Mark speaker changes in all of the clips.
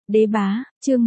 Speaker 1: Đế bá, chương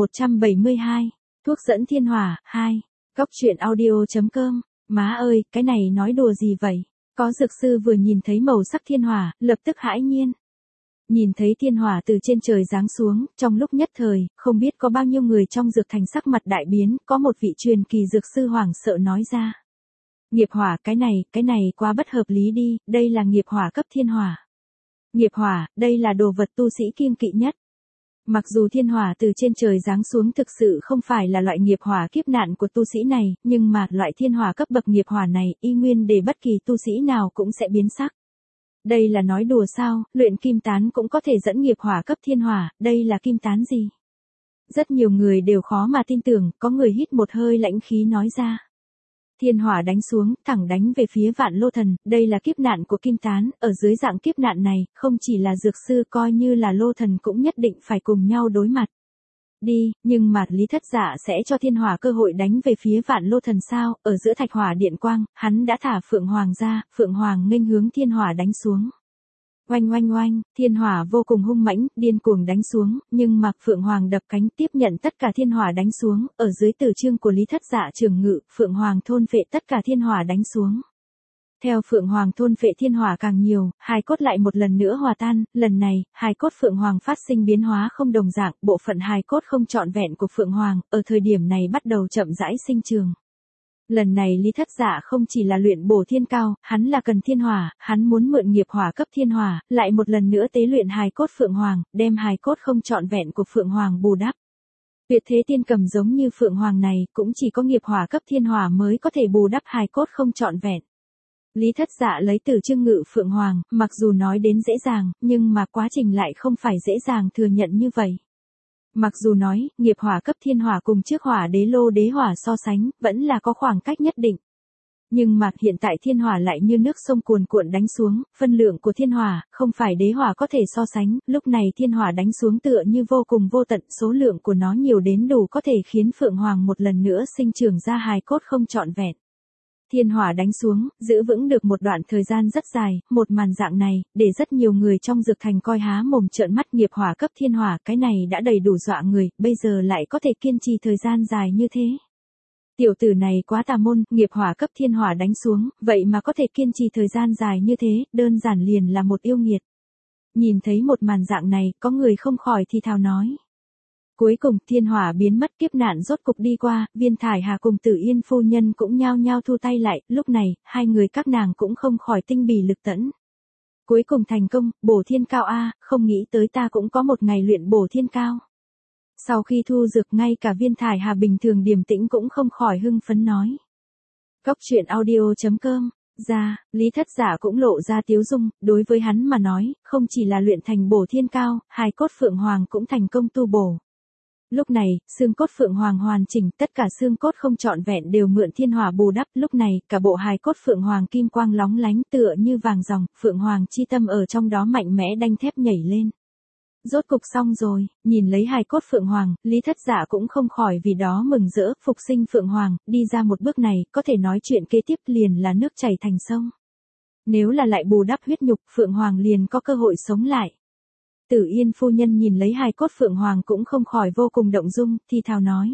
Speaker 1: 1172, thuốc dẫn thiên hỏa, 2. Cóc truyện audio.com, má ơi, cái này nói đùa gì vậy? Có dược sư vừa nhìn thấy màu sắc thiên hỏa, lập tức hãi nhiên. Nhìn thấy thiên hỏa từ trên trời giáng xuống, trong lúc nhất thời, không biết có bao nhiêu người trong dược thành sắc mặt đại biến, có một vị truyền kỳ dược sư hoảng sợ nói ra. Nghiệp hỏa, cái này quá bất hợp lý đi, đây là nghiệp hỏa cấp thiên hỏa. Nghiệp hỏa, đây là đồ vật tu sĩ kiêng kỵ nhất. Mặc dù thiên hỏa từ trên trời giáng xuống thực sự không phải là loại nghiệp hỏa kiếp nạn của tu sĩ này, nhưng mà loại thiên hỏa cấp bậc nghiệp hỏa này y nguyên để bất kỳ tu sĩ nào cũng sẽ biến sắc. Đây là nói đùa sao, luyện kim tán cũng có thể dẫn nghiệp hỏa cấp thiên hỏa, đây là kim tán gì? Rất nhiều người đều khó mà tin tưởng, có người hít một hơi lãnh khí nói ra. Thiên hỏa đánh xuống, thẳng đánh về phía Vạn Lô Thần, đây là kiếp nạn của kim tán, ở dưới dạng kiếp nạn này, không chỉ là dược sư coi như là Lô Thần cũng nhất định phải cùng nhau đối mặt. Đi, nhưng mà Lý Thất Dạ sẽ cho thiên hỏa cơ hội đánh về phía Vạn Lô Thần sao? Ở giữa thạch hỏa điện quang, hắn đã thả Phượng Hoàng ra, Phượng Hoàng nghênh hướng thiên hỏa đánh xuống. Oanh oanh oanh, thiên hỏa vô cùng hung mãnh, điên cuồng đánh xuống, nhưng mà Phượng Hoàng đập cánh tiếp nhận tất cả thiên hỏa đánh xuống, ở dưới tử chương của Lý Thất Dạ trường ngự, Phượng Hoàng thôn phệ tất cả thiên hỏa đánh xuống. Theo Phượng Hoàng thôn phệ thiên hỏa càng nhiều, hài cốt lại một lần nữa hòa tan, lần này, hài cốt Phượng Hoàng phát sinh biến hóa không đồng dạng, bộ phận hài cốt không trọn vẹn của Phượng Hoàng, ở thời điểm này bắt đầu chậm rãi sinh trường. Lần này Lý Thất Dạ không chỉ là luyện bổ thiên cao, hắn là cần thiên hỏa, hắn muốn mượn nghiệp hỏa cấp thiên hỏa, lại một lần nữa tế luyện hài cốt Phượng Hoàng, đem hài cốt không trọn vẹn của Phượng Hoàng bù đắp. Tuyệt thế tiên cầm giống như Phượng Hoàng này, cũng chỉ có nghiệp hỏa cấp thiên hỏa mới có thể bù đắp hài cốt không trọn vẹn. Lý Thất Dạ lấy từ chương ngự Phượng Hoàng, mặc dù nói đến dễ dàng, nhưng mà quá trình lại không phải dễ dàng thừa nhận như vậy. Mặc dù nói, nghiệp hỏa cấp thiên hỏa cùng trước hỏa đế lô đế hỏa so sánh, vẫn là có khoảng cách nhất định. Nhưng mà hiện tại thiên hỏa lại như nước sông cuồn cuộn đánh xuống, phân lượng của thiên hỏa, không phải đế hỏa có thể so sánh, lúc này thiên hỏa đánh xuống tựa như vô cùng vô tận, số lượng của nó nhiều đến đủ có thể khiến Phượng Hoàng một lần nữa sinh trưởng ra hài cốt không trọn vẹn. Thiên hỏa đánh xuống, giữ vững được một đoạn thời gian rất dài, một màn dạng này, để rất nhiều người trong dược thành coi há mồm trợn mắt. Nghiệp hỏa cấp thiên hỏa, cái này đã đầy đủ dọa người, bây giờ lại có thể kiên trì thời gian dài như thế. Tiểu tử này quá tà môn, nghiệp hỏa cấp thiên hỏa đánh xuống, vậy mà có thể kiên trì thời gian dài như thế, đơn giản liền là một yêu nghiệt. Nhìn thấy một màn dạng này, có người không khỏi thì thào nói. Cuối cùng, thiên hỏa biến mất, kiếp nạn rốt cục đi qua, Viên Thải Hà cùng Tử Yên phu nhân cũng nhao nhao thu tay lại, lúc này, hai người các nàng cũng không khỏi tinh bì lực tẫn. Cuối cùng thành công, bổ thiên cao a, không nghĩ tới ta cũng có một ngày luyện bổ thiên cao. Sau khi thu dược, ngay cả Viên Thải Hà bình thường điềm tĩnh cũng không khỏi hưng phấn nói. Cóc truyện audio.com, ra, Lý Thất Dạ cũng lộ ra tiếu dung, đối với hắn mà nói, không chỉ là luyện thành bổ thiên cao, hài cốt Phượng Hoàng cũng thành công tu bổ. Lúc này, xương cốt Phượng Hoàng hoàn chỉnh, tất cả xương cốt không trọn vẹn đều mượn thiên hỏa bù đắp, lúc này, cả bộ hài cốt Phượng Hoàng kim quang lóng lánh tựa như vàng ròng, Phượng Hoàng chi tâm ở trong đó mạnh mẽ đanh thép nhảy lên. Rốt cục xong rồi, nhìn lấy hài cốt Phượng Hoàng, Lý Thất Dạ cũng không khỏi vì đó mừng rỡ, phục sinh Phượng Hoàng, đi ra một bước này, có thể nói chuyện kế tiếp liền là nước chảy thành sông. Nếu là lại bù đắp huyết nhục, Phượng Hoàng liền có cơ hội sống lại. Tử Yên phu nhân nhìn lấy hài cốt Phượng Hoàng cũng không khỏi vô cùng động dung, thì thào nói.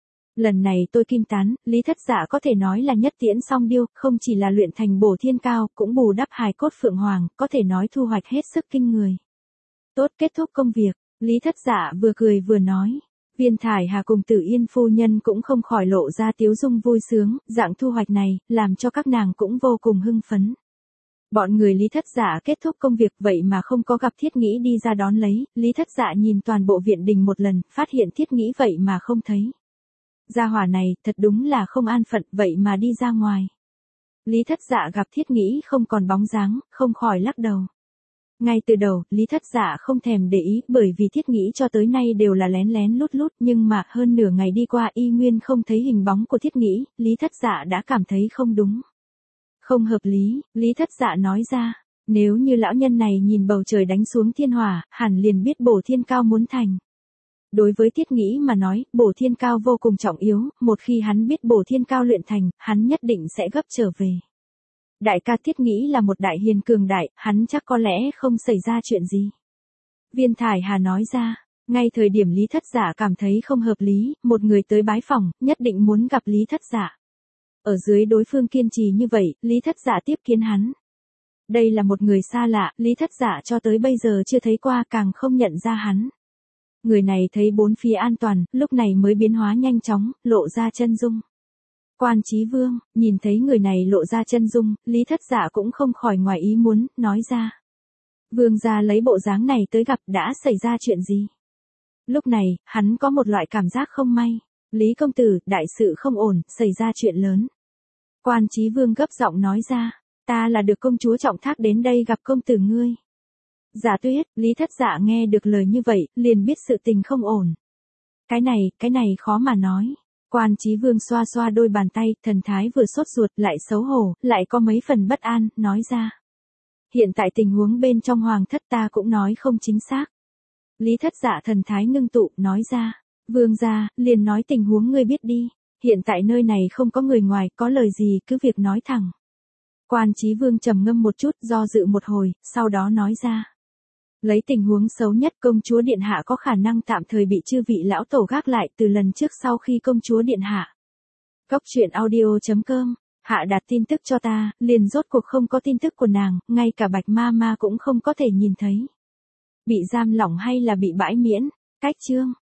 Speaker 1: Lần này tôi kim tán, Lý Thất Dạ có thể nói là nhất tiễn song điêu, không chỉ là luyện thành bổ thiên cao, cũng bù đắp hài cốt Phượng Hoàng, có thể nói thu hoạch hết sức kinh người. Tốt, kết thúc công việc, Lý Thất Dạ vừa cười vừa nói. Viên Thải Hà cùng Tử Yên phu nhân cũng không khỏi lộ ra tiếu dung vui sướng, dạng thu hoạch này, làm cho các nàng cũng vô cùng hưng phấn. Bọn người Lý Thất Dạ kết thúc công việc vậy mà không có gặp Thiết Nghĩ đi ra đón lấy, Lý Thất Dạ nhìn toàn bộ viện đình một lần, phát hiện Thiết Nghĩ vậy mà không thấy. Gia hỏa này, thật đúng là không an phận, vậy mà đi ra ngoài. Lý Thất Dạ gặp Thiết Nghĩ không còn bóng dáng, không khỏi lắc đầu. Ngay từ đầu, Lý Thất Dạ không thèm để ý, bởi vì Thiết Nghĩ cho tới nay đều là lén lén lút lút, nhưng mà hơn nửa ngày đi qua y nguyên không thấy hình bóng của Thiết Nghĩ, Lý Thất Dạ đã cảm thấy không đúng. Không hợp lý, Lý Thất Dạ nói ra, nếu như lão nhân này nhìn bầu trời đánh xuống thiên hỏa, hẳn liền biết bổ thiên cao muốn thành. Đối với Thiết Nghĩ mà nói, bổ thiên cao vô cùng trọng yếu, một khi hắn biết bổ thiên cao luyện thành, hắn nhất định sẽ gấp trở về. Đại ca Thiết Nghĩ là một đại hiền cường đại, hắn chắc có lẽ không xảy ra chuyện gì. Viên Thải Hà nói ra, Ngay thời điểm Lý Thất Dạ cảm thấy không hợp lý, một người tới bái phỏng, nhất định muốn gặp Lý Thất Dạ. Ở dưới đối phương kiên trì như vậy, Lý Thất Dạ tiếp kiến hắn. Đây là một người xa lạ, Lý Thất Dạ cho tới bây giờ chưa thấy qua, càng không nhận ra hắn. Người này thấy bốn phía an toàn, lúc này mới biến hóa nhanh chóng, lộ ra chân dung. Quan Chí Vương, nhìn thấy người này lộ ra chân dung, Lý Thất Dạ cũng không khỏi ngoài ý muốn, nói ra. Vương gia lấy bộ dáng này tới gặp, đã xảy ra chuyện gì? Lúc này, hắn có một loại cảm giác không may. Lý công tử, đại sự không ổn, xảy ra chuyện lớn. Quan Chí Vương gấp giọng nói ra, ta là được công chúa trọng thác đến đây gặp công tử ngươi. Giả Tuyết, Lý Thất Dạ nghe được lời như vậy, liền biết sự tình không ổn. Cái này khó mà nói. Quan Chí Vương xoa xoa đôi bàn tay, thần thái vừa sốt ruột lại xấu hổ, lại có mấy phần bất an, nói ra. Hiện tại tình huống bên trong hoàng thất ta cũng nói không chính xác. Lý Thất Dạ thần thái ngưng tụ, nói ra. Vương gia, liền nói tình huống ngươi biết đi. Hiện tại nơi này không có người ngoài, có lời gì cứ việc nói thẳng. Quan Chí Vương trầm ngâm một chút, do dự một hồi, sau đó nói ra. Lấy tình huống xấu nhất, công chúa điện hạ có khả năng tạm thời bị chư vị lão tổ gác lại từ lần trước sau khi công chúa điện hạ. Góc audio.com, hạ đạt tin tức cho ta, liền rốt cuộc không có tin tức của nàng, ngay cả Bạch Ma Ma cũng không có thể nhìn thấy. Bị giam lỏng hay là bị bãi miễn? Cách chương.